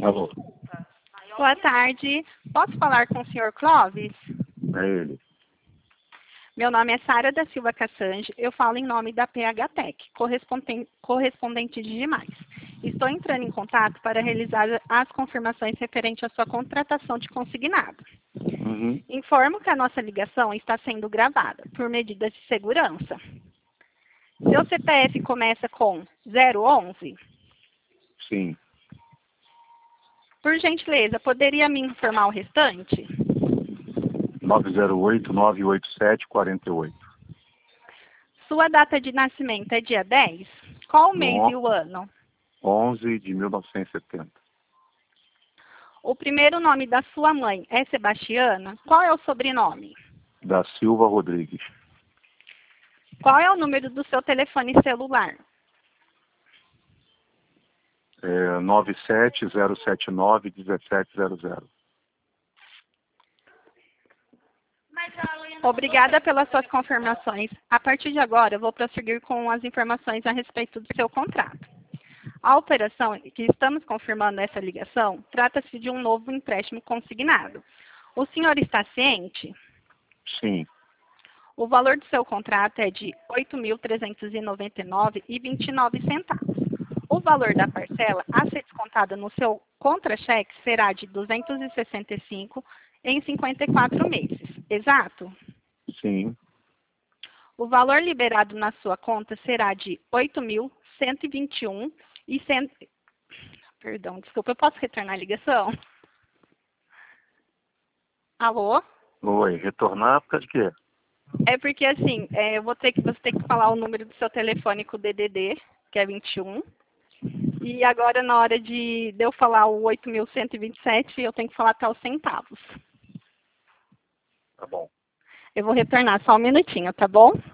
Alô, Boa tarde. Posso falar com o senhor Clóvis? é ele. Meu nome é Sara da Silva Cassange. Eu falo em nome da PHTEC, correspondente de demais. Estou entrando em contato para realizar as confirmações referentes à sua contratação de consignado. Uhum. Informo que a nossa ligação está sendo gravada por medidas de segurança. Seu CPF começa com 011? Sim. Por gentileza, poderia me informar o restante? 908-987-48. Sua data de nascimento é dia 10? Qual o mês e No o ano? 11 de 1970. O primeiro nome da sua mãe é Sebastiana? Qual é o sobrenome? Da Silva Rodrigues. Qual é o número do seu telefone celular? 97079-1700. Obrigada pelas suas confirmações. A partir de agora, eu vou prosseguir com as informações a respeito do seu contrato. A operação que estamos confirmando essa ligação trata-se de um novo empréstimo consignado. O senhor está ciente? Sim. O valor do seu contrato é de R$ 8.399,29. O valor da parcela a ser descontada no seu contra-cheque será de R$ 265 em 54 meses. Exato? Sim. O valor liberado na sua conta será de R$ 8.121 e cento... Perdão, desculpa, eu posso retornar a ligação? Alô? Oi, retornar por causa de quê? É porque assim, você tem que falar o número do seu telefone com o DDD, que é 21. E agora, na hora de eu falar o 8.127, eu tenho que falar até os centavos. Tá bom. Eu vou retornar só um minutinho, tá bom?